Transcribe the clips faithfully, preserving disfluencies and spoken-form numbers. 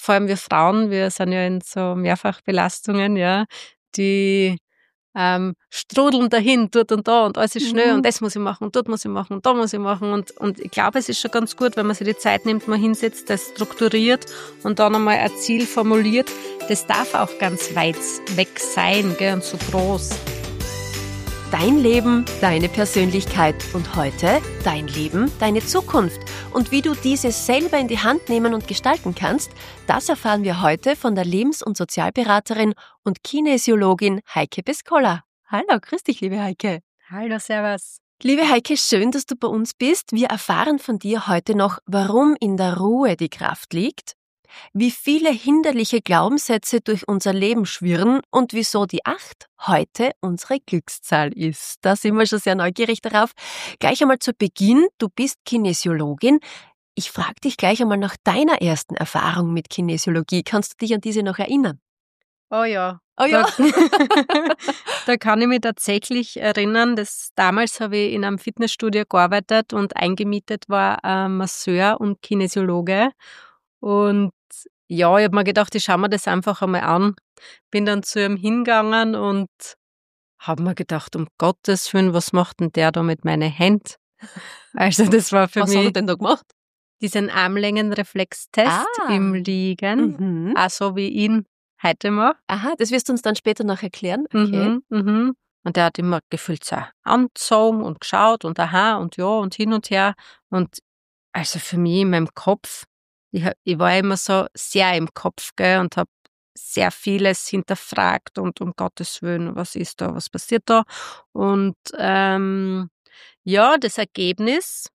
vor allem wir Frauen, wir sind ja in so Mehrfachbelastungen, ja, die ähm, strudeln dahin, dort und da und alles ist schnell Mhm. und das muss ich machen und dort muss ich machen und da muss ich machen und, und ich glaube, es ist schon ganz gut, wenn man sich die Zeit nimmt, mal hinsetzt, das strukturiert und dann einmal ein Ziel formuliert. Das darf auch ganz weit weg sein, gell, und so groß. Dein Leben, deine Persönlichkeit und heute dein Leben, deine Zukunft. Und wie du diese selber in die Hand nehmen und gestalten kannst, das erfahren wir heute von der Lebens- und Sozialberaterin und Kinesiologin Heike Beskolla. Hallo, grüß dich, liebe Heike. Hallo, servus. Liebe Heike, schön, dass du bei uns bist. Wir erfahren von dir heute noch, warum in der Ruhe die Kraft liegt, wie viele hinderliche Glaubenssätze durch unser Leben schwirren und wieso die acht heute unsere Glückszahl ist. Da sind wir schon sehr neugierig darauf. Gleich einmal zu Beginn, du bist Kinesiologin. Ich frage dich gleich einmal nach deiner ersten Erfahrung mit Kinesiologie. Kannst du dich an diese noch erinnern? Oh ja. Oh ja. Da, da kann ich mich tatsächlich erinnern, dass damals habe ich in einem Fitnessstudio gearbeitet und eingemietet war ein Masseur und Kinesiologe. Und ja, ich habe mir gedacht, ich schaue mir das einfach einmal an. Bin dann zu ihm hingegangen und habe mir gedacht, um Gottes Willen, was macht denn der da mit meinen Händen? Also das war für Was mich hat er denn da gemacht? diesen Armlängenreflextest Ah. im Liegen, Mhm. auch so wie ich ihn heute mache. Aha, das wirst du uns dann später noch erklären. Okay. Mhm, mhm. Und der hat immer gefühlt so angezogen und geschaut und aha und ja und hin und her. Und also für mich in meinem Kopf, ich, ha- ich war immer so sehr im Kopf, gell, und habe sehr vieles hinterfragt und um Gottes Willen, was ist da, was passiert da? Und ähm, ja, das Ergebnis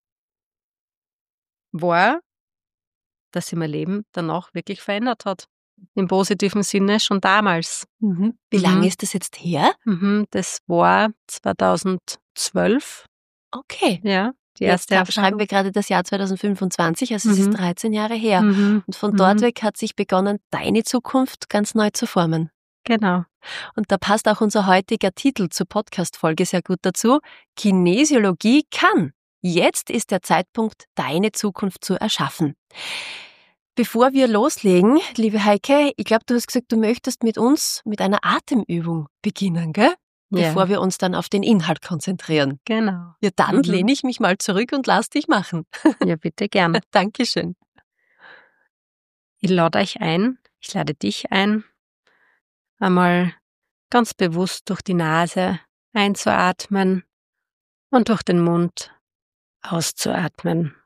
war, dass sich mein Leben danach wirklich verändert hat. Im positiven Sinne schon damals. Mhm. Wie Mhm. lange ist das jetzt her? Mhm, das war zweitausendzwölf, Okay. ja, die Jetzt erste ha- schreiben Erfahrung. wir gerade das Jahr zweitausendfünfundzwanzig, also es ist Mhm. dreizehn Jahre her. Mhm. Und von dort Mhm. weg hat sich begonnen, deine Zukunft ganz neu zu formen. Genau. Und da passt auch unser heutiger Titel zur Podcast-Folge sehr gut dazu. Kinesiologie kann. Jetzt ist der Zeitpunkt, deine Zukunft zu erschaffen. Bevor wir loslegen, liebe Heike, ich glaube, du hast gesagt, du möchtest mit uns mit einer Atemübung beginnen, gell? Bevor Ja, wir uns dann auf den Inhalt konzentrieren. genau. Ja, dann Mhm. lehne ich mich mal zurück und lass dich machen. Ja, bitte gern. Dankeschön. Ich lade euch ein, ich lade dich ein, einmal ganz bewusst durch die Nase einzuatmen und durch den Mund auszuatmen.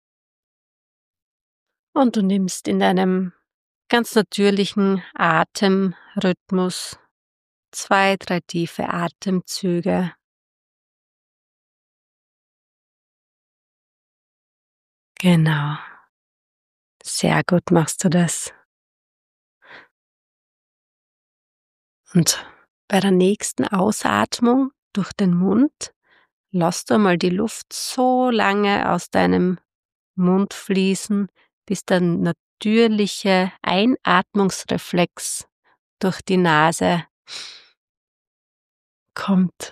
Und du nimmst in deinem ganz natürlichen Atemrhythmus zwei, drei tiefe Atemzüge. Genau. Sehr gut machst du das. Und bei der nächsten Ausatmung durch den Mund lass du mal die Luft so lange aus deinem Mund fließen, bis der natürliche Einatmungsreflex durch die Nase kommt.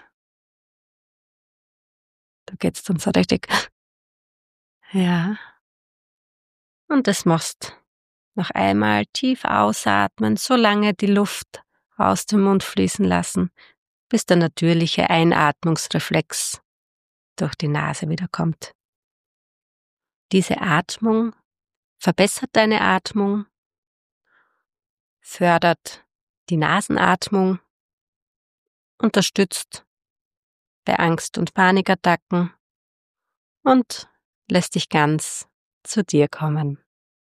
Da geht's dann so richtig. Ja. Und das machst noch einmal tief ausatmen, so lange die Luft aus dem Mund fließen lassen, bis der natürliche Einatmungsreflex durch die Nase wieder kommt. Diese Atmung verbessert deine Atmung, fördert die Nasenatmung, unterstützt bei Angst- und Panikattacken und lässt dich ganz zu dir kommen.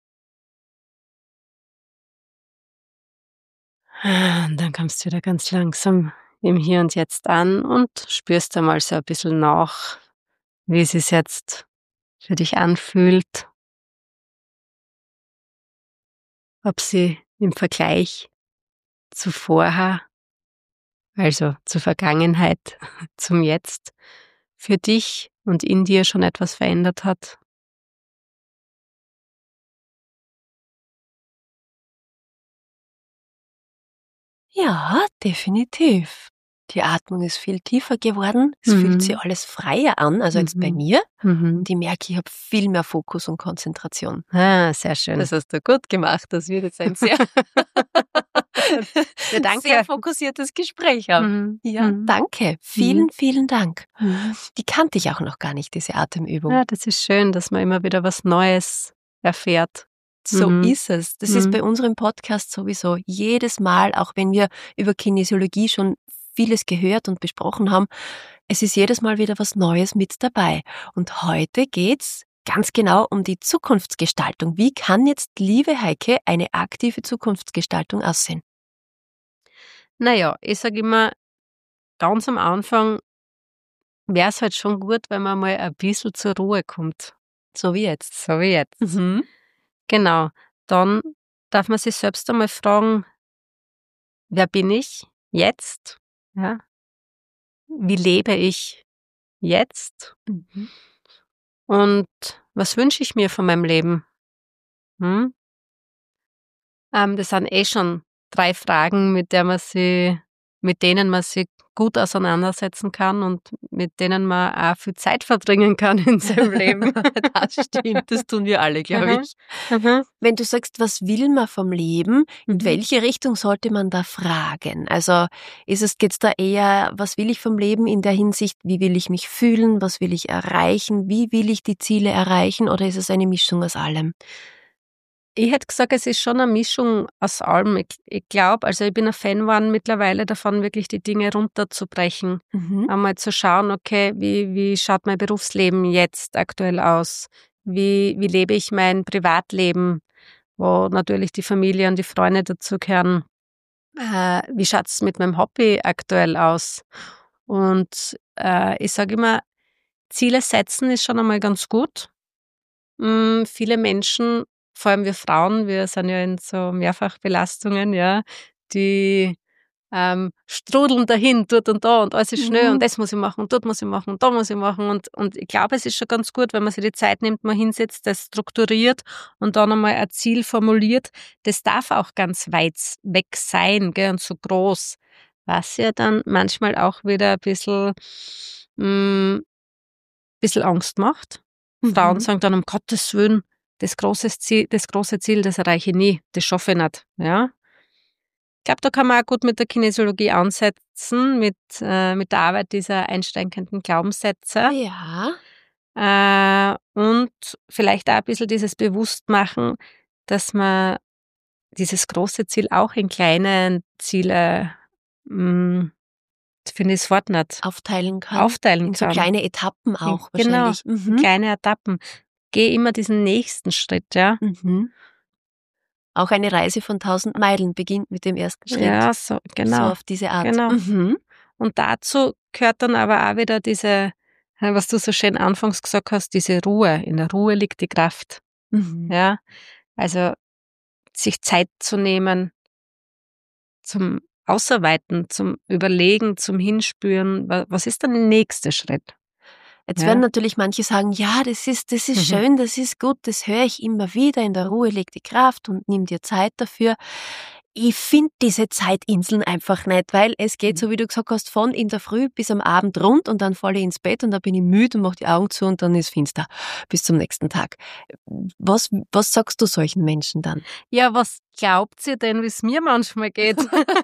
Und dann kommst du wieder ganz langsam im Hier und Jetzt an und spürst einmal so ein bisschen nach, wie es sich jetzt für dich anfühlt, ob sie im Vergleich zu vorher, also zur Vergangenheit, zum Jetzt, für dich und in dir schon etwas verändert hat. Ja, definitiv. Die Atmung ist viel tiefer geworden. Es Mhm. fühlt sich alles freier an, also jetzt bei Mhm. mir. Mhm. Und ich merke, ich habe viel mehr Fokus und Konzentration. Ah, sehr schön. Das hast du gut gemacht. Das wird jetzt ein sehr, Ja, danke. sehr fokussiertes Gespräch haben. Mhm. Ja, Mhm. danke. Vielen, Mhm. vielen Dank. Mhm. Die kannte ich auch noch gar nicht, diese Atemübung. Ja, das ist schön, dass man immer wieder was Neues erfährt. So Mhm. ist es. Das ist Mhm. bei unserem Podcast sowieso jedes Mal, auch wenn wir über Kinesiologie schon vieles gehört und besprochen haben, es ist jedes Mal wieder was Neues mit dabei. Und heute geht's ganz genau um die Zukunftsgestaltung. Wie kann jetzt, liebe Heike, eine aktive Zukunftsgestaltung aussehen? Naja, ich sage immer, ganz am Anfang wäre es halt schon gut, wenn man mal ein bisschen zur Ruhe kommt. So wie jetzt. So wie jetzt. Mhm. Genau. Dann darf man sich selbst einmal fragen, wer bin ich jetzt? Ja. Wie lebe ich jetzt? Mhm. Und was wünsche ich mir von meinem Leben? Hm? Ähm, das sind eh schon drei Fragen, mit der man sie, mit denen man sich gut auseinandersetzen kann und mit denen man auch viel Zeit verbringen kann in seinem Leben. Das stimmt, das tun wir alle, glaube Mhm. ich. Mhm. Wenn du sagst, was will man vom Leben, in Mhm. welche Richtung sollte man da fragen? Also ist es, geht's da eher, was will ich vom Leben in der Hinsicht, wie will ich mich fühlen, was will ich erreichen, wie will ich die Ziele erreichen, oder ist es eine Mischung aus allem? Ich hätte gesagt, es ist schon eine Mischung aus allem. Ich, ich glaube, also ich bin ein Fan geworden mittlerweile davon, wirklich die Dinge runterzubrechen. Mhm. Einmal zu schauen, okay, wie, wie schaut mein Berufsleben jetzt aktuell aus? Wie, wie lebe ich mein Privatleben, wo natürlich die Familie und die Freunde dazugehören? Äh, wie schaut's mit meinem Hobby aktuell aus? Und äh, ich sage immer, Ziele setzen ist schon einmal ganz gut. Mm, viele Menschen, vor allem wir Frauen, wir sind ja in so Mehrfachbelastungen, ja, die ähm, strudeln dahin, dort und da und alles ist schnell und Mhm. das muss ich machen und dort muss ich machen und da muss ich machen und, und ich glaube, es ist schon ganz gut, wenn man sich die Zeit nimmt, mal hinsetzt, das strukturiert und dann einmal ein Ziel formuliert. Das darf auch ganz weit weg sein, gell, und so groß, was ja dann manchmal auch wieder ein bisschen, mh, bisschen Angst macht. Frauen Mhm. sagen dann, um Gottes Willen, das große Ziel, das große Ziel, das erreiche ich nie, das schaffe ich nicht. Ja? Ich glaube, da kann man auch gut mit der Kinesiologie ansetzen, mit, äh, mit der Arbeit dieser einschränkenden Glaubenssätze. Ja. Äh, und vielleicht auch ein bisschen dieses Bewusstmachen, dass man dieses große Ziel auch in kleine Ziele, mh, finde ich das Wort nicht, Aufteilen kann. aufteilen In so kann. kleine Etappen In, auch genau, wahrscheinlich. in Mhm. kleine Etappen. Geh immer diesen nächsten Schritt, ja. Mhm. Auch eine Reise von tausend Meilen beginnt mit dem ersten Schritt. Ja, so, So genau. auf diese Art. Genau. Mhm. Und dazu gehört dann aber auch wieder diese, äh, was du so schön anfangs gesagt hast, diese Ruhe. In der Ruhe liegt die Kraft. Mhm. Ja. Also, sich Zeit zu nehmen zum Ausarbeiten, zum Überlegen, zum Hinspüren. wa- Was ist dann der nächste Schritt? Jetzt Ja. werden natürlich manche sagen, ja, das ist, das ist Mhm. schön, das ist gut, das höre ich immer wieder, in der Ruhe liegt die Kraft und nimm dir Zeit dafür. Ich finde diese Zeitinseln einfach nicht, weil es geht, so wie du gesagt hast, von in der Früh bis am Abend rund und dann falle ich ins Bett und dann bin ich müde und mache die Augen zu und dann ist finster bis zum nächsten Tag. Was, was sagst du solchen Menschen dann? Ja, was glaubt ihr denn, wie es mir manchmal geht?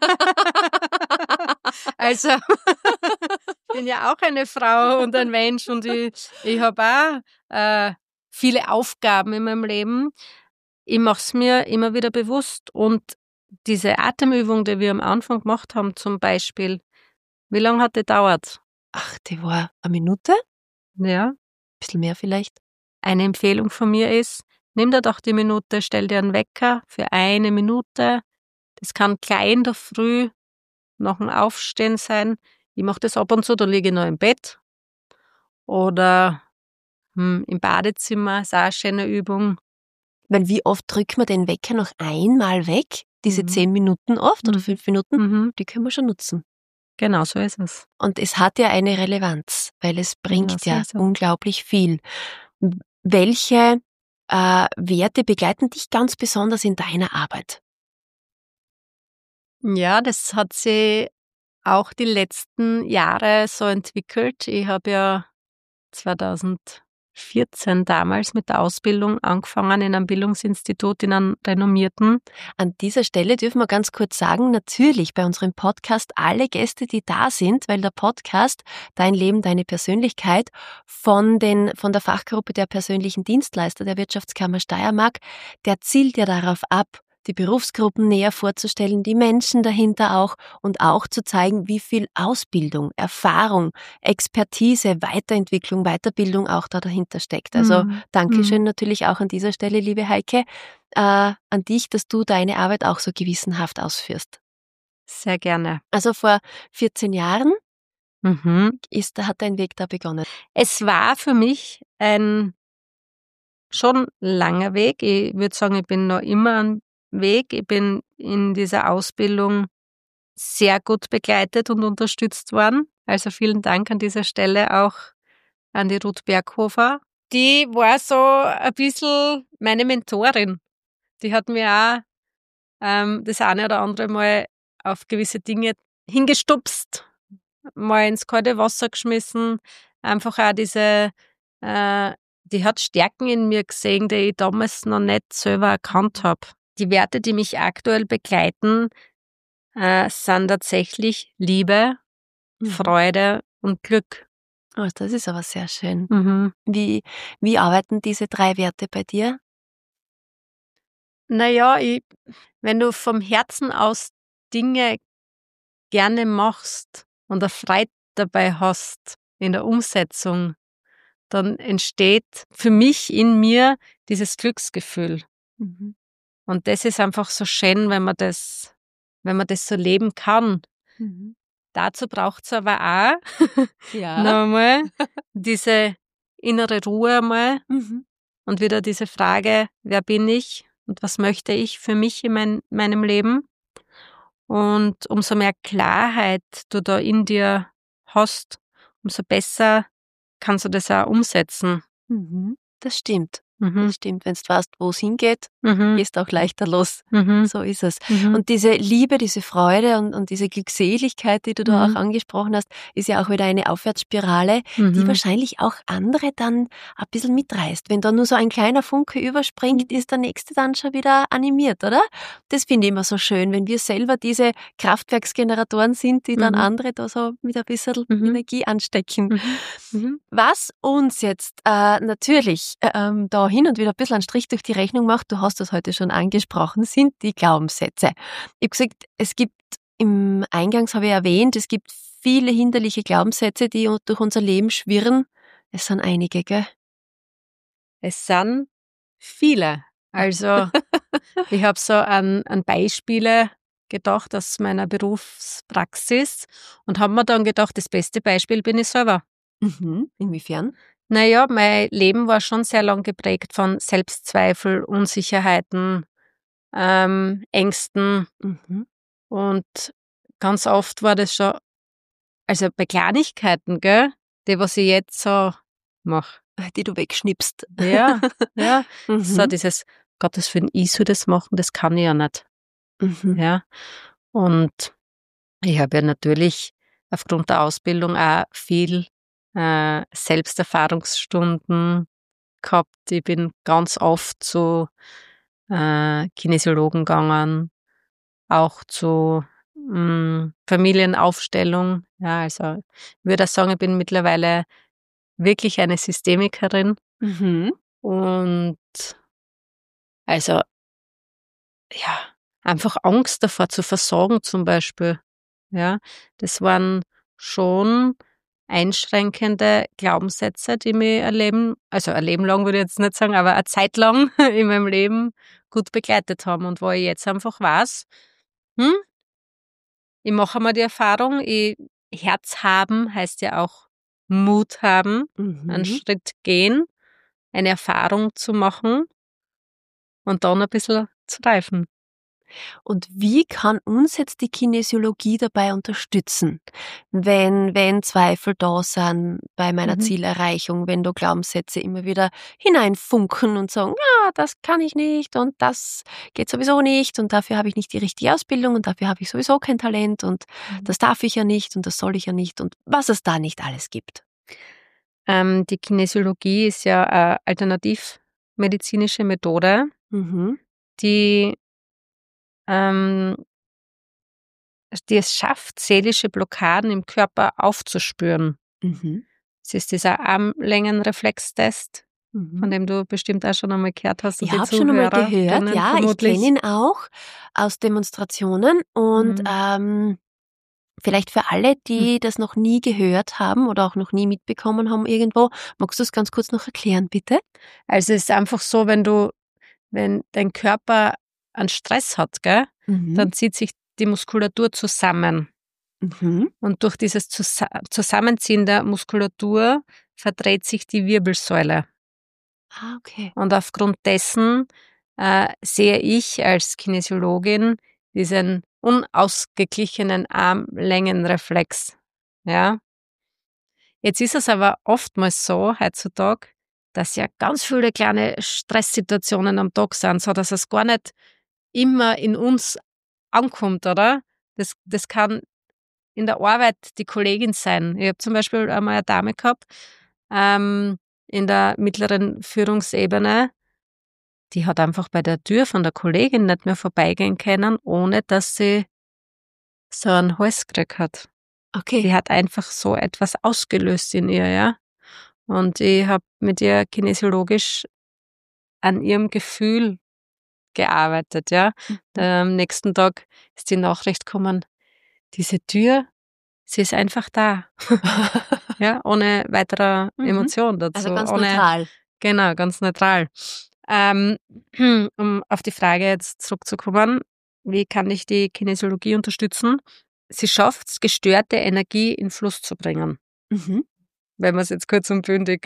Also, ich bin ja auch eine Frau und ein Mensch und ich, ich habe auch äh, viele Aufgaben in meinem Leben. Ich mache es mir immer wieder bewusst. Und diese Atemübung, die wir am Anfang gemacht haben, zum Beispiel, wie lange hat die gedauert? Ach, die war eine Minute? Ja, Ein bisschen mehr vielleicht? eine Empfehlung von mir ist, nimm dir doch die Minute, stell dir einen Wecker für eine Minute. Das kann gleich in der Früh nach dem Aufstehen sein. Ich mache das ab und zu, da liege ich noch im Bett. Oder hm, im Badezimmer, ist auch eine schöne Übung. Weil wie oft drückt man den Wecker noch einmal weg? Diese Mhm. zehn Minuten oft oder Mhm. fünf Minuten? Mhm. Die können wir schon nutzen. Genau, so ist es. Und es hat ja eine Relevanz, weil es bringt so ja ist es. unglaublich viel. W- Welche äh, Werte begleiten dich ganz besonders in deiner Arbeit? Ja, das hat sich auch die letzten Jahre so entwickelt. Ich habe ja zweitausendvierzehn damals mit der Ausbildung angefangen in einem Bildungsinstitut, in einem renommierten. An dieser Stelle dürfen wir ganz kurz sagen, natürlich bei unserem Podcast alle Gäste, die da sind, weil der Podcast Dein Leben, deine Persönlichkeit von, den, von der Fachgruppe der persönlichen Dienstleister der Wirtschaftskammer Steiermark, der zielt ja darauf ab, die Berufsgruppen näher vorzustellen, die Menschen dahinter auch und auch zu zeigen, wie viel Ausbildung, Erfahrung, Expertise, Weiterentwicklung, Weiterbildung auch da dahinter steckt. Also Mhm. Dankeschön Mhm. natürlich auch an dieser Stelle, liebe Heike, äh, an dich, dass du deine Arbeit auch so gewissenhaft ausführst. Sehr gerne. Also vor vierzehn Jahren Mhm. ist, hat dein Weg da begonnen. Es war für mich ein schon langer Weg. Ich würde sagen, ich bin noch immer am Weg. Ich bin in dieser Ausbildung sehr gut begleitet und unterstützt worden. Also vielen Dank an dieser Stelle auch an die Ruth Berghofer. Die war so ein bisschen meine Mentorin. Die hat mir auch ähm, das eine oder andere Mal auf gewisse Dinge hingestupst, mal ins kalte Wasser geschmissen. Einfach auch diese, äh, die hat Stärken in mir gesehen, die ich damals noch nicht selber erkannt habe. Die Werte, die mich aktuell begleiten, äh, sind tatsächlich Liebe, Mhm. Freude und Glück. Oh, das ist aber sehr schön. Mhm. Wie, wie arbeiten diese drei Werte bei dir? Naja, ich, wenn du vom Herzen aus Dinge gerne machst und eine Freude dabei hast in der Umsetzung, dann entsteht für mich in mir dieses Glücksgefühl. Mhm. Und das ist einfach so schön, wenn man das, wenn man das so leben kann. Mhm. Dazu braucht es aber auch Ja. nochmal diese innere Ruhe einmal Mhm. und wieder diese Frage, wer bin ich und was möchte ich für mich in mein, meinem Leben? Und umso mehr Klarheit du da in dir hast, umso besser kannst du das auch umsetzen. Mhm. Das stimmt. Mhm. Das stimmt. Wenn du weißt, wo es hingeht, Mhm. gehst auch leichter los. Mhm. So ist es. Mhm. Und diese Liebe, diese Freude und, und diese Glückseligkeit, die du da Mhm. auch angesprochen hast, ist ja auch wieder eine Aufwärtsspirale, die Mhm. wahrscheinlich auch andere dann ein bisschen mitreißt. Wenn da nur so ein kleiner Funke überspringt, ist der nächste dann schon wieder animiert, oder? Das finde ich immer so schön, wenn wir selber diese Kraftwerksgeneratoren sind, die dann Mhm. andere da so mit ein bisschen Mhm. Energie anstecken. Mhm. Mhm. Was uns jetzt äh, natürlich ähm, da hin und wieder ein bisschen einen Strich durch die Rechnung macht, du hast das heute schon angesprochen, sind die Glaubenssätze. Ich habe gesagt, es gibt, im Eingangs habe ich erwähnt, es gibt viele hinderliche Glaubenssätze, die durch unser Leben schwirren. Es sind einige, gell? Es sind viele. Also ich habe so an, an Beispiele gedacht aus meiner Berufspraxis und habe mir dann gedacht, das beste Beispiel bin ich selber. Mhm. Inwiefern? Naja, mein Leben war schon sehr lang geprägt von Selbstzweifel, Unsicherheiten, ähm, Ängsten Mhm. und ganz oft war das schon, also bei Kleinigkeiten, gell, die, was ich jetzt so mache. Die du wegschnippst. Ja, ja, so Mhm. dieses, Gottes Willen, ich soll das machen, das kann ich ja nicht. Mhm. Ja, und ich habe ja natürlich aufgrund der Ausbildung auch viel äh, Selbsterfahrungsstunden gehabt. Ich bin ganz oft zu äh, Kinesiologen gegangen, auch zu mh, Familienaufstellung. Ja, also ich würde auch sagen, ich bin mittlerweile wirklich eine Systemikerin Mhm. und also ja, einfach Angst davor zu versagen zum Beispiel. Ja, das waren schon einschränkende Glaubenssätze, die mich ein Leben, also ein Leben lang würde ich jetzt nicht sagen, aber eine Zeit lang in meinem Leben gut begleitet haben und wo ich jetzt einfach weiß, hm, ich mache mal die Erfahrung, ich, Herz haben heißt ja auch Mut haben, einen Mhm. Schritt gehen, eine Erfahrung zu machen und dann ein bisschen zu reifen. Und wie kann uns jetzt die Kinesiologie dabei unterstützen, wenn, wenn Zweifel da sind bei meiner Mhm. Zielerreichung, wenn da Glaubenssätze immer wieder hineinfunken und sagen, ja, das kann ich nicht und das geht sowieso nicht und dafür habe ich nicht die richtige Ausbildung und dafür habe ich sowieso kein Talent und das darf ich ja nicht und das soll ich ja nicht und was es da nicht alles gibt. Ähm, die Kinesiologie ist ja eine alternativmedizinische Methode, Mhm. die, ähm, die es schafft, seelische Blockaden im Körper aufzuspüren. Mhm. Es ist dieser Armlängenreflextest, von Mhm. dem du bestimmt auch schon einmal gehört hast und Ich die habe schon einmal Zuhörer gehört, drinnen ja, ich vermutlich. kenne ihn auch aus Demonstrationen und Mhm. ähm, vielleicht für alle, die das noch nie gehört haben oder auch noch nie mitbekommen haben irgendwo, magst du es ganz kurz noch erklären, bitte? Also es ist einfach so, wenn du, wenn dein Körper einen Stress hat, gell, Mhm. dann zieht sich die Muskulatur zusammen. Mhm. Und durch dieses Zusa- Zusammenziehen der Muskulatur verdreht sich die Wirbelsäule. Ah, okay. Und aufgrund dessen äh, sehe ich als Kinesiologin diesen unausgeglichenen Armlängenreflex. Ja. Jetzt ist es aber oftmals so heutzutage, dass ja ganz viele kleine Stresssituationen am Tag sind, so dass es gar nicht immer in uns ankommt, oder? Das, das kann in der Arbeit die Kollegin sein. Ich habe zum Beispiel einmal eine Dame gehabt, ähm, in der mittleren Führungsebene, die hat einfach bei der Tür von der Kollegin nicht mehr vorbeigehen können, ohne dass sie so einen Hals gekriegt hat. Okay. Die hat einfach so etwas ausgelöst in ihr, ja. Und ich habe mit ihr kinesiologisch an ihrem Gefühl gearbeitet, ja. Mhm. Am nächsten Tag ist die Nachricht gekommen, diese Tür, sie ist einfach da. Ja, ohne weitere Mhm. Emotion dazu. Also ganz ohne, neutral. Genau, ganz neutral. Ähm, um auf die Frage jetzt zurückzukommen, wie kann ich die Kinesiologie unterstützen? Sie schafft es, gestörte Energie in Fluss zu bringen, Mhm. wenn man es jetzt kurz und bündig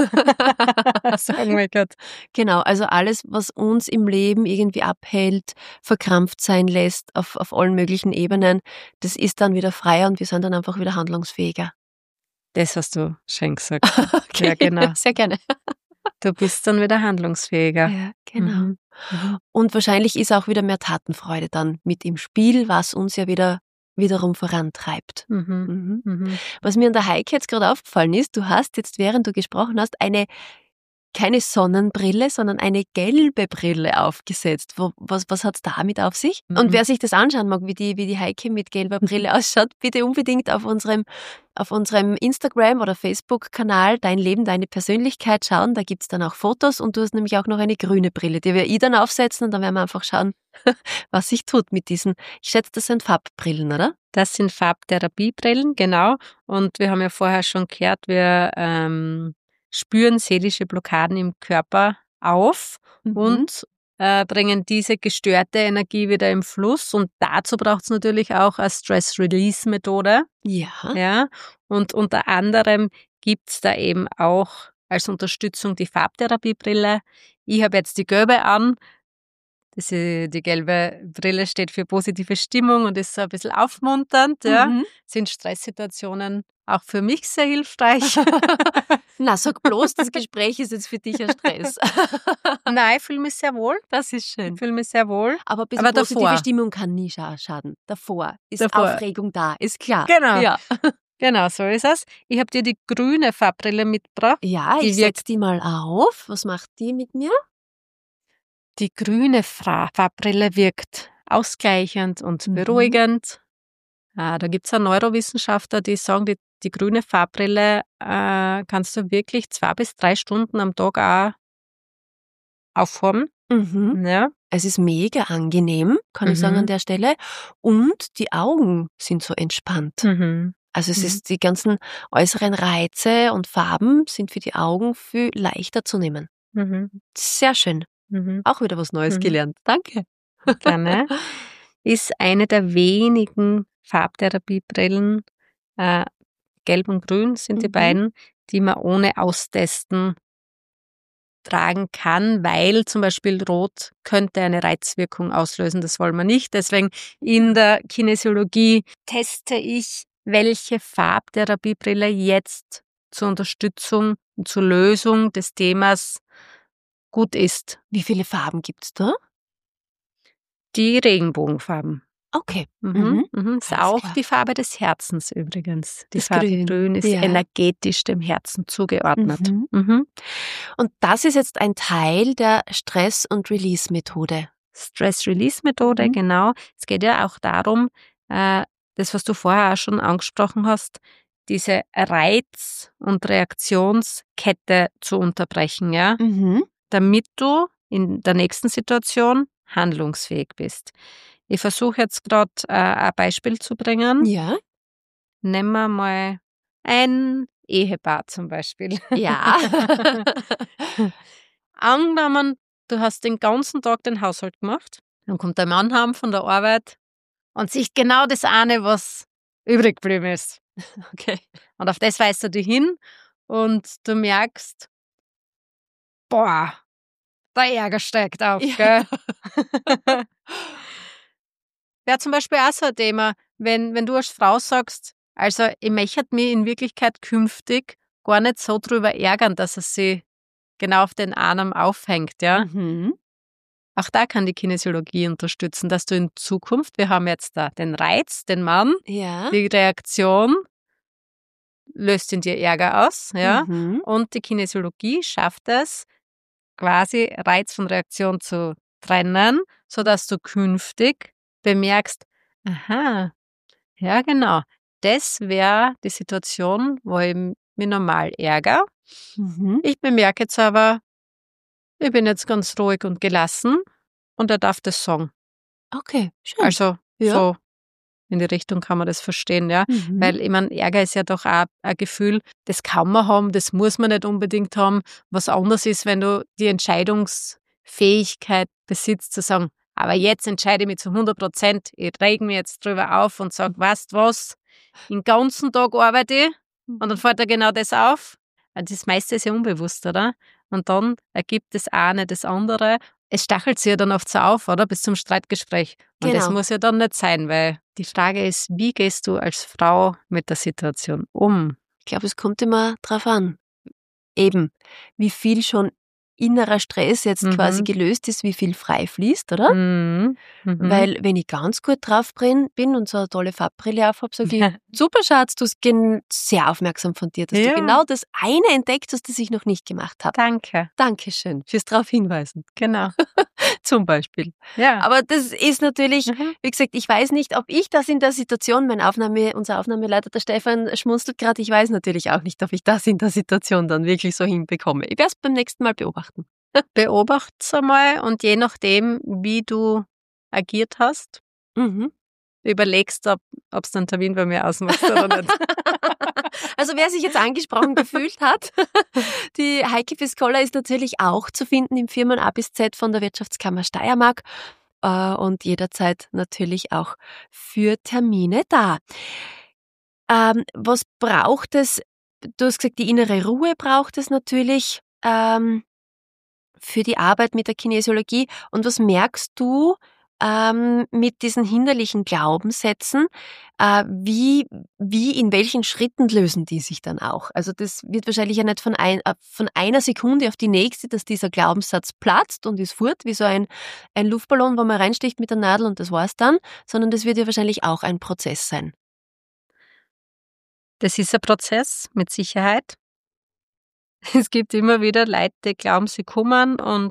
sagen möchte. Genau, also alles, was uns im Leben irgendwie abhält, verkrampft sein lässt auf, auf allen möglichen Ebenen, das ist dann wieder freier und wir sind dann einfach wieder handlungsfähiger. Das hast du schön gesagt. Okay, Ja, genau. sehr gerne. Du bist dann wieder handlungsfähiger. Ja, genau. Mhm. Mhm. Und wahrscheinlich ist auch wieder mehr Tatenfreude dann mit im Spiel, was uns ja wieder wiederum vorantreibt. Mhm. Mhm. Mhm. Was mir an der Heike jetzt gerade aufgefallen ist, du hast jetzt, während du gesprochen hast, eine keine Sonnenbrille, sondern eine gelbe Brille aufgesetzt. Wo, was was hat's damit auf sich? Mhm. Und wer sich das anschauen mag, wie die, wie die Heike mit gelber Brille ausschaut, bitte unbedingt auf unserem, auf unserem Instagram- oder Facebook-Kanal Dein Leben, deine Persönlichkeit schauen. Da gibt's dann auch Fotos und du hast nämlich auch noch eine grüne Brille, die wir ich dann aufsetzen und dann werden wir einfach schauen, was sich tut mit diesen. Ich schätze, das sind Farbbrillen, oder? Das sind Farbtherapiebrillen, genau. Und wir haben ja vorher schon gehört, wir ähm, spüren seelische Blockaden im Körper auf Mhm. und äh, bringen diese gestörte Energie wieder im Fluss. Und dazu braucht es natürlich auch eine Stress-Release-Methode. Ja. Ja. Und unter anderem gibt es da eben auch als Unterstützung die Farbtherapiebrille. Ich habe jetzt die gelbe an. Das ist, die gelbe Brille steht für positive Stimmung und ist so ein bisschen aufmunternd. Ja. Mhm. Sind Stresssituationen auch für mich sehr hilfreich. Na, sag bloß, das Gespräch ist jetzt für dich ein Stress. Nein, ich fühle mich sehr wohl. Das ist schön. Ich fühle mich sehr wohl. Aber ein bisschen Aber positive davor. Stimmung kann nie scha- schaden. Davor ist Davor. Aufregung da, ist klar. Genau. Ja, Genau, so ist es. Ich habe dir die grüne Farbbrille mitgebracht. ja Die ich wirkt- setze die mal auf. Was macht die mit mir? Die grüne Fra- Farbbrille wirkt ausgleichend und Mhm. beruhigend. Ah, da gibt es Neurowissenschaftler, die sagen, die, die grüne Farbbrille äh, kannst du wirklich zwei bis drei Stunden am Tag auch aufhaben. Mhm. Ja. Es ist mega angenehm, kann ich sagen Mhm. an der Stelle. Und die Augen sind so entspannt. Mhm. Also es Mhm. ist die ganzen äußeren Reize und Farben sind für die Augen viel leichter zu nehmen. Mhm. Sehr schön. Mhm. Auch wieder was Neues Mhm. gelernt. Danke. Gerne. Ist eine der wenigen Farbtherapiebrillen, äh, gelb und grün sind die Mhm. beiden, die man ohne Austesten tragen kann, weil zum Beispiel Rot könnte eine Reizwirkung auslösen. Das wollen wir nicht. Deswegen in der Kinesiologie teste ich, welche Farbtherapiebrille jetzt zur Unterstützung und zur Lösung des Themas gut ist. Wie viele Farben gibt's da? Die Regenbogenfarben. Okay. Mhm, mhm. Ist Alles auch klar. die Farbe des Herzens übrigens. Die Das Farbe Grün, Grün ist ja. energetisch dem Herzen zugeordnet. Mhm. Mhm. Und das ist jetzt ein Teil der Stress- und Release-Methode. Stress-Release-Methode, Mhm. genau. Es geht ja auch darum, äh, das, was du vorher auch schon angesprochen hast, diese Reiz- und Reaktionskette zu unterbrechen, ja, Mhm. damit du in der nächsten Situation handlungsfähig bist. Ich versuche jetzt gerade äh, ein Beispiel zu bringen. Ja. Nehmen wir mal ein Ehepaar zum Beispiel. Ja. Angenommen, du hast den ganzen Tag den Haushalt gemacht, dann kommt der Mann heim von der Arbeit und sieht genau das eine, was übrig geblieben ist. Okay. Und auf das weist er dich hin und du merkst, boah, der Ärger steigt auf, Ja. gell? Wäre zum Beispiel auch so ein Thema, wenn, wenn du als Frau sagst, also ich möchte mich in Wirklichkeit künftig gar nicht so drüber ärgern, dass er sich genau auf den Arm aufhängt, ja. Mhm. Auch da kann die Kinesiologie unterstützen, dass du in Zukunft, wir haben jetzt da den Reiz, den Mann, Ja. die Reaktion löst in dir Ärger aus, ja. Mhm. Und die Kinesiologie schafft es, quasi Reiz von Reaktion zu trennen, sodass du künftig bemerkst, aha, ja genau, das wäre die Situation, wo ich mich normal ärgere. Mhm. Ich bemerke jetzt aber, ich bin jetzt ganz ruhig und gelassen und er darf das sagen. Okay, schön. Also Ja. so in die Richtung kann man das verstehen, ja. Mhm. Weil ich meine, Ärger ist ja doch auch ein Gefühl, das kann man haben, das muss man nicht unbedingt haben. Was anders ist, wenn du die Entscheidungsfähigkeit besitzt, zu sagen, aber jetzt entscheide ich mich zu hundert Prozent, ich reg mich jetzt drüber auf und sage, weißt was, den ganzen Tag arbeite ich und dann fällt dir genau das auf. Also das meiste ist ja unbewusst, oder? Und dann ergibt das eine das andere. Es stachelt sich ja dann oft so auf, oder? Bis zum Streitgespräch. Und das Genau. muss ja dann nicht sein, weil die Frage ist, wie gehst du als Frau mit der Situation um? Ich glaube, es kommt immer drauf an. Eben, wie viel schon innerer Stress jetzt Mhm. quasi gelöst ist, wie viel frei fließt, oder? Mhm. Mhm. Weil wenn ich ganz gut drauf bin bin und so eine tolle Farbbrille auf habe, sage ich, super Schatz, du bist gen- sehr aufmerksam von dir, dass Ja. du genau das eine entdeckt hast, das ich noch nicht gemacht habe. Danke. Dankeschön fürs drauf hinweisen, Genau. zum Beispiel. Ja. Aber das ist natürlich, Mhm. wie gesagt, ich weiß nicht, ob ich das in der Situation, mein Aufnahme, unser Aufnahmeleiter, der Stefan, schmunzelt gerade, ich weiß natürlich auch nicht, ob ich das in der Situation dann wirklich so hinbekomme. Ich werde es beim nächsten Mal beobachten. Beobacht's einmal und je nachdem, wie du agiert hast, Mhm. überlegst, ob es einen Termin bei mir ausmacht oder nicht. Also wer sich jetzt angesprochen gefühlt hat, die Heike Piscola ist natürlich auch zu finden im Firmen A bis Z von der Wirtschaftskammer Steiermark äh, und jederzeit natürlich auch für Termine da. Ähm, was braucht es? Du hast gesagt, die innere Ruhe braucht es natürlich ähm, für die Arbeit mit der Kinesiologie. Und was merkst du ähm, mit diesen hinderlichen Glaubenssätzen? Äh, wie, wie, in welchen Schritten lösen die sich dann auch? Also das wird wahrscheinlich ja nicht von, ein, äh, von einer Sekunde auf die nächste, dass dieser Glaubenssatz platzt und ist fort, wie so ein, ein Luftballon, wo man reinsticht mit der Nadel und das war's dann, sondern das wird ja wahrscheinlich auch ein Prozess sein. Das ist ein Prozess, mit Sicherheit. Es gibt immer wieder Leute, die glauben, sie kommen und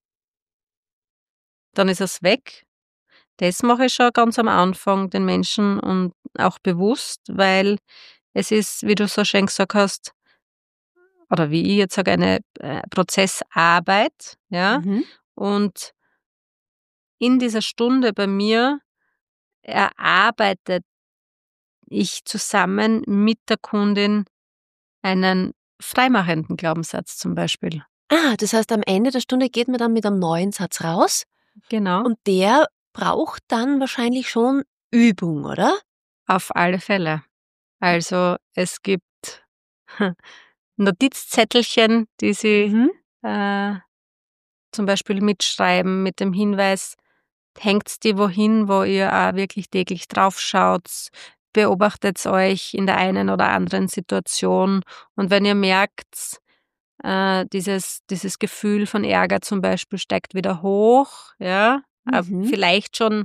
dann ist es weg. Das mache ich schon ganz am Anfang den Menschen und auch bewusst, weil es ist, wie du so schön gesagt hast, oder wie ich jetzt sage, eine äh, Prozessarbeit, ja. Mhm. Und in dieser Stunde bei mir erarbeitet ich zusammen mit der Kundin einen freimachenden Glaubenssatz zum Beispiel. Ah, das heißt, am Ende der Stunde geht man dann mit einem neuen Satz raus Genau. und der braucht dann wahrscheinlich schon Übung, oder? Auf alle Fälle. Also es gibt Notizzettelchen, die sie Mhm. äh, zum Beispiel mitschreiben mit dem Hinweis, hängt's die wohin, wo ihr auch wirklich täglich draufschaut, beobachtet euch in der einen oder anderen Situation und wenn ihr merkt, äh, dieses, dieses Gefühl von Ärger zum Beispiel steigt wieder hoch, ja, äh, Mhm. vielleicht schon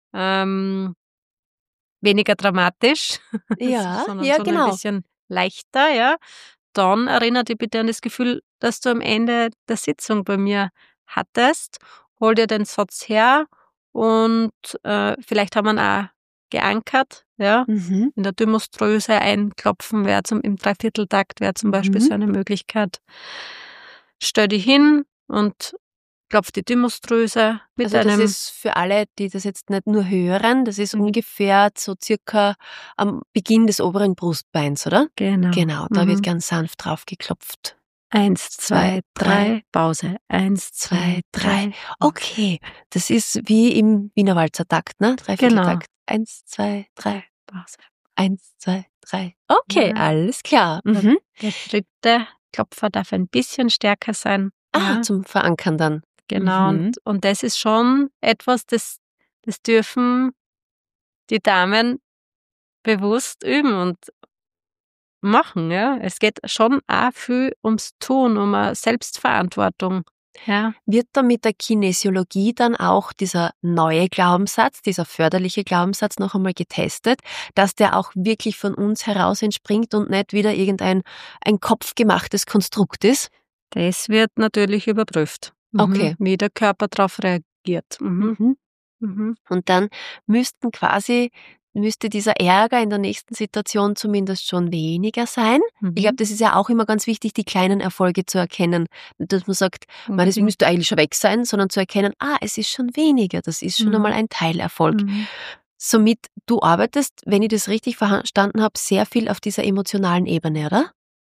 ähm, weniger dramatisch, Ja, sondern ja, so ein genau. bisschen leichter, ja, dann erinnere dich bitte an das Gefühl, das du am Ende der Sitzung bei mir hattest. Hol dir den Satz her und äh, vielleicht haben wir ihn auch geankert, ja. Mhm. In der Thymusdrüse einklopfen wäre zum im Dreivierteltakt wäre zum Beispiel Mhm. so eine Möglichkeit. Stell dich hin und klopf die Thymusdrüse mit Also das einem ist für alle, die das jetzt nicht nur hören, das ist Mhm. ungefähr so circa am Beginn des oberen Brustbeins, oder? Genau. Genau, da wird Mhm. ganz sanft drauf geklopft. Eins, zwei, Zwei, drei, Pause. Eins, Zwei, zwei, drei. drei. Okay, das ist wie im Wiener Walzertakt, ne? Dreivierteltakt. Eins, zwei, drei. Pause. Eins, zwei, drei. Okay, Ja. alles klar. Der, Mhm. der dritte Klopfer darf ein bisschen stärker sein. Ah, Ja, zum Verankern dann. genau. Mhm. Und, und das ist schon etwas, das, das dürfen die Damen bewusst üben und machen. Ja, es geht schon auch viel ums Tun, um eine Selbstverantwortung. Ja. Wird da mit der Kinesiologie dann auch dieser neue Glaubenssatz, dieser förderliche Glaubenssatz noch einmal getestet, dass der auch wirklich von uns heraus entspringt und nicht wieder irgendein ein kopfgemachtes Konstrukt ist? Das wird natürlich überprüft, mhm. Okay. wie der Körper darauf reagiert. Mhm. Mhm. Mhm. Und dann müssten quasi, müsste dieser Ärger in der nächsten Situation zumindest schon weniger sein. Mhm. Ich glaube, das ist ja auch immer ganz wichtig, die kleinen Erfolge zu erkennen. Dass man sagt, man, das müsste eigentlich schon weg sein, sondern zu erkennen, ah, es ist schon weniger, das ist schon Mhm. einmal ein Teilerfolg. Mhm. Somit, du arbeitest, wenn ich das richtig verstanden habe, sehr viel auf dieser emotionalen Ebene, oder?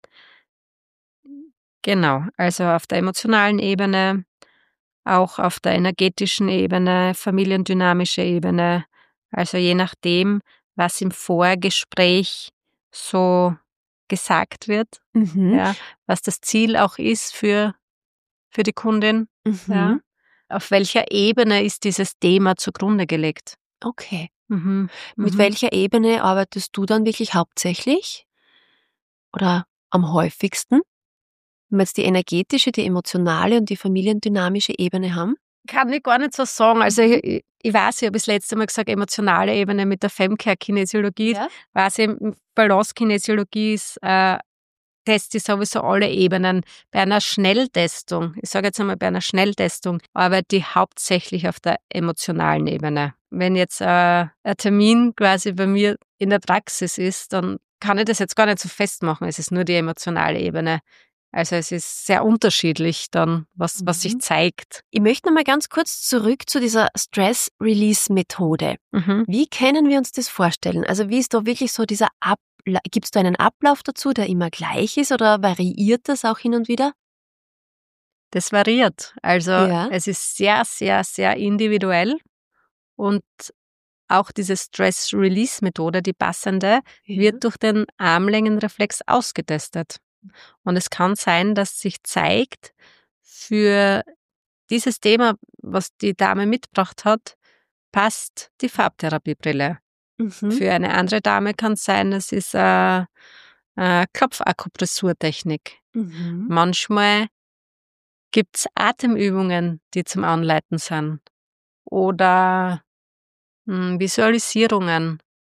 Genau, also auf der emotionalen Ebene, auch auf der energetischen Ebene, familiendynamische Ebene. Also je nachdem, was im Vorgespräch so gesagt wird, Mhm. ja, was das Ziel auch ist für, für die Kundin. Mhm. Ja. Auf welcher Ebene ist dieses Thema zugrunde gelegt? Okay. Mhm. Mit Mhm. welcher Ebene arbeitest du dann wirklich hauptsächlich oder am häufigsten? Wenn wir jetzt die energetische, die emotionale und die familiendynamische Ebene haben? Kann ich gar nicht so sagen. Also ich, ich weiß, ich habe das letzte Mal gesagt, emotionale Ebene mit der Femcare-Kinesiologie. Ja. Weiß ich, Balance-Kinesiologie ist, äh, teste ich sowieso alle Ebenen. Bei einer Schnelltestung, ich sage jetzt einmal bei einer Schnelltestung, arbeite ich hauptsächlich auf der emotionalen Ebene. Wenn jetzt äh, ein Termin quasi bei mir in der Praxis ist, dann kann ich das jetzt gar nicht so festmachen. Es ist nur die emotionale Ebene. Also es ist sehr unterschiedlich dann, was, was sich Mhm. zeigt. Ich möchte noch mal ganz kurz zurück zu dieser Stress-Release-Methode. Mhm. Wie können wir uns das vorstellen? Also wie ist da wirklich so dieser Ablauf? Gibt es da einen Ablauf dazu, der immer gleich ist oder variiert das auch hin und wieder? Das variiert. Also Ja. es ist sehr, sehr, sehr individuell und auch diese Stress-Release-Methode, die passende, Ja. wird durch den Armlängenreflex ausgetestet. Und es kann sein, dass sich zeigt, für dieses Thema, was die Dame mitgebracht hat, passt die Farbtherapiebrille. Mhm. Für eine andere Dame kann es sein, es ist eine, eine Klopfakupressurtechnik. Mhm. Manchmal gibt es Atemübungen, die zum Anleiten sind. Oder mh, Visualisierungen.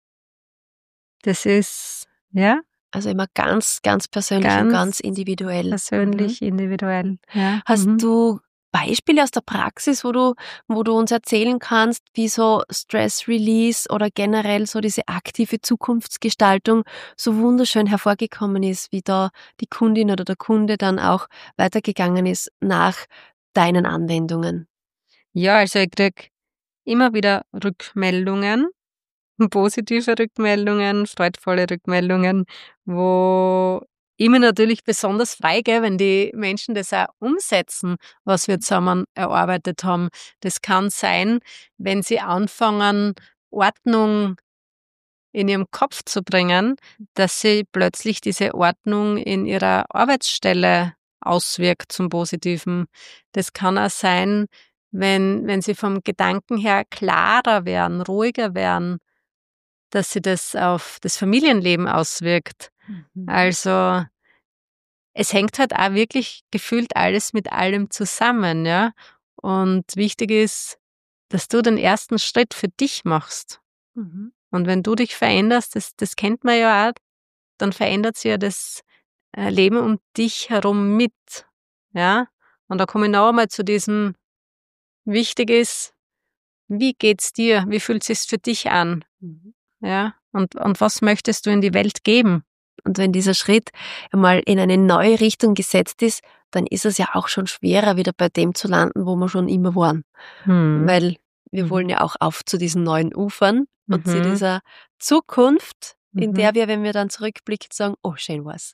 Das ist, ja, Also immer ganz, ganz persönlich und ganz ganz individuell. persönlich, Mhm. individuell. Ja. Hast Mhm. du Beispiele aus der Praxis, wo du, wo du uns erzählen kannst, wie so Stress Release oder generell so diese aktive Zukunftsgestaltung so wunderschön hervorgekommen ist, wie da die Kundin oder der Kunde dann auch weitergegangen ist nach deinen Anwendungen? Ja, also ich krieg immer wieder Rückmeldungen, positive Rückmeldungen, freudvolle Rückmeldungen, wo ich mich natürlich besonders freue, wenn die Menschen das auch umsetzen, was wir zusammen erarbeitet haben. Das kann sein, wenn sie anfangen, Ordnung in ihrem Kopf zu bringen, dass sie plötzlich diese Ordnung in ihrer Arbeitsstelle auswirkt zum Positiven. Das kann auch sein, wenn, wenn sie vom Gedanken her klarer werden, ruhiger werden, dass sie das auf das Familienleben auswirkt. Mhm. Also es hängt halt auch wirklich gefühlt alles mit allem zusammen, ja. Und wichtig ist, dass du den ersten Schritt für dich machst. Mhm. Und wenn du dich veränderst, das, das kennt man ja auch, dann verändert sich ja das äh, Leben um dich herum mit. Ja. Und da komme ich noch einmal zu diesem, wichtig ist, wie geht's dir? Wie fühlt es sich für dich an? Mhm. Ja. Und, und was möchtest du in die Welt geben? Und wenn dieser Schritt einmal in eine neue Richtung gesetzt ist, dann ist es ja auch schon schwerer, wieder bei dem zu landen, wo wir schon immer waren. Hm. Weil wir Mhm. wollen ja auch auf zu diesen neuen Ufern und zu Mhm. dieser Zukunft, in Mhm. der wir, wenn wir dann zurückblicken, sagen, oh, schön war's.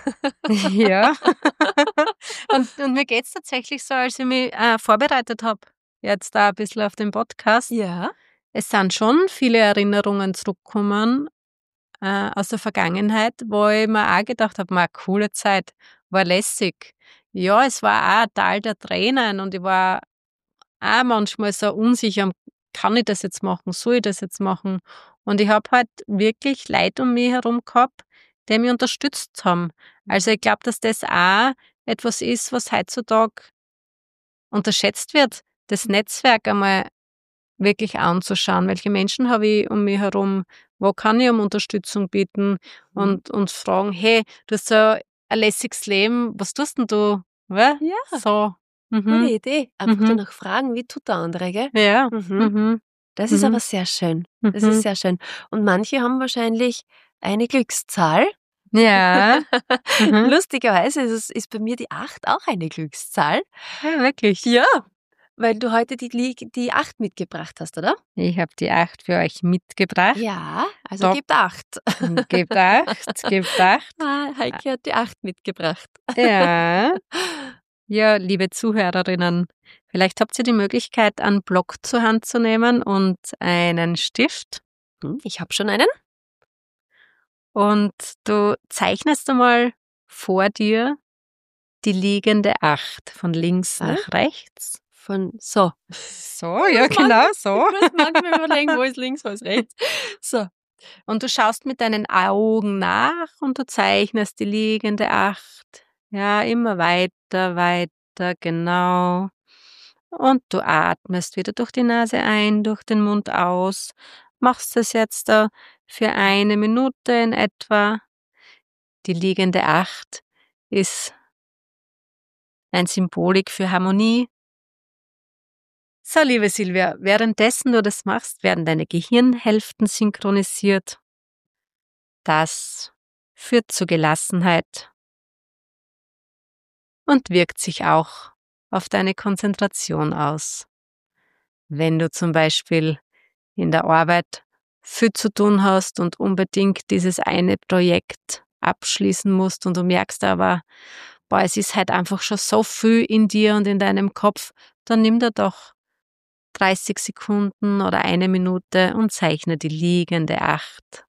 Ja. und, und mir geht's tatsächlich so, als ich mich äh, vorbereitet habe, jetzt da ein bisschen auf den Podcast. Ja. Es sind schon viele Erinnerungen zurückgekommen äh, aus der Vergangenheit, wo ich mir auch gedacht habe, eine coole Zeit, war lässig. Ja, es war auch ein Tal der Tränen und ich war auch manchmal so unsicher, kann ich das jetzt machen, soll ich das jetzt machen? Und ich habe halt wirklich Leute um mich herum gehabt, die mich unterstützt haben. Also ich glaube, dass das auch etwas ist, was heutzutage unterschätzt wird, das Netzwerk einmal wirklich anzuschauen. Welche Menschen habe ich um mich herum? Wo kann ich um Unterstützung bieten? Und, und fragen, hey, du hast so ein lässiges Leben, was tust denn du? Ja. Ja. So. Gute Mhm. Idee. Einfach Mhm. danach fragen, wie tut der andere, gell? Ja. Mhm. Mhm. Das ist Mhm. aber sehr schön. Das Mhm. ist sehr schön. Und manche haben wahrscheinlich eine Glückszahl. Ja. Mhm. Lustigerweise ist, es, ist bei mir die acht auch eine Glückszahl. Ja, wirklich. Ja, weil du heute die, Lie- die acht mitgebracht hast, oder? Ich habe die acht für euch mitgebracht. Ja, also Top. gebt acht. Gebt acht, gebt acht. Ah, Heike hat die acht mitgebracht. Ja. Ja, liebe Zuhörerinnen, vielleicht habt ihr die Möglichkeit, einen Block zur Hand zu nehmen und einen Stift. Hm, Ich habe schon einen. Und du zeichnest einmal vor dir die liegende Acht von links Ah. nach rechts. Von so. So, ja, genau, so. Ich muss manchmal überlegen, wo ist links, wo ist rechts. So. Und du schaust mit deinen Augen nach und du zeichnest die liegende Acht. Ja, immer weiter, weiter, genau. Und du atmest wieder durch die Nase ein, durch den Mund aus. Machst das jetzt da für eine Minute in etwa. Die liegende Acht ist ein Symbolik für Harmonie. So, liebe Silvia, währenddessen du das machst, werden deine Gehirnhälften synchronisiert. Das führt zu Gelassenheit und wirkt sich auch auf deine Konzentration aus. Wenn du zum Beispiel in der Arbeit viel zu tun hast und unbedingt dieses eine Projekt abschließen musst und du merkst aber, boah, es ist halt einfach schon so viel in dir und in deinem Kopf, dann nimm dir doch dreißig Sekunden oder eine Minute und zeichne die liegende Acht.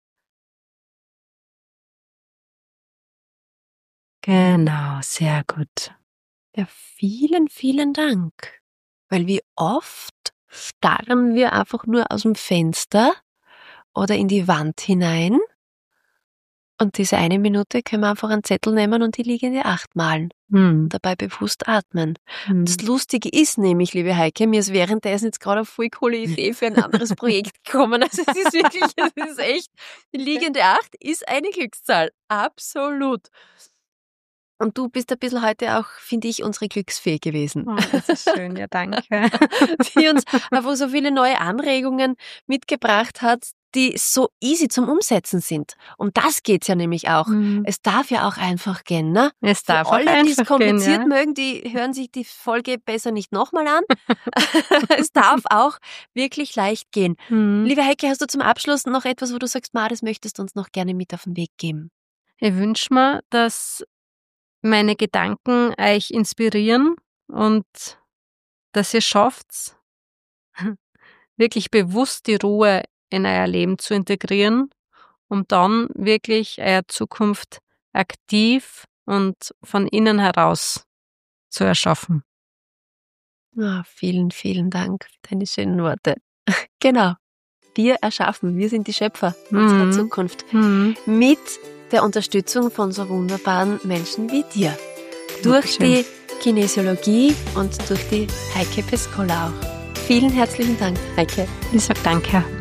Genau, sehr gut. Ja, vielen, vielen Dank. Weil wie oft starren wir einfach nur aus dem Fenster oder in die Wand hinein und diese eine Minute können wir einfach einen Zettel nehmen und die liegende Acht malen. Hm. Und dabei bewusst atmen. Hm. Das Lustige ist nämlich, liebe Heike, mir ist währenddessen jetzt gerade eine voll coole Idee für ein anderes Projekt gekommen. Also es ist wirklich, es ist echt, die liegende Acht ist eine Glückszahl. Absolut. Und du bist ein bisschen heute auch, finde ich, unsere Glücksfee gewesen. Oh, das ist schön, ja, danke. Die uns einfach so viele neue Anregungen mitgebracht hat, die so easy zum Umsetzen sind. Um das geht's ja nämlich auch. Mhm. Es darf ja auch einfach gehen, ne? Es darf Für auch alle, die es einfach gehen, kompliziert ja. mögen, die hören sich die Folge besser nicht nochmal an. Es darf auch wirklich leicht gehen. Mhm. Liebe Heike, hast du zum Abschluss noch etwas, wo du sagst, Ma, das möchtest du uns noch gerne mit auf den Weg geben? Ich wünsche mir, dass meine Gedanken euch inspirieren und dass ihr schafft, wirklich bewusst die Ruhe in euer Leben zu integrieren, um dann wirklich eure Zukunft aktiv und von innen heraus zu erschaffen. Oh, vielen, vielen Dank für deine schönen Worte. Genau. Wir erschaffen, wir sind die Schöpfer mhm. unserer Zukunft. Mhm. Mit der Unterstützung von so wunderbaren Menschen wie dir. Durch die Kinesiologie und durch die Heike Pescola auch. Vielen herzlichen Dank, Heike. Ich sage danke.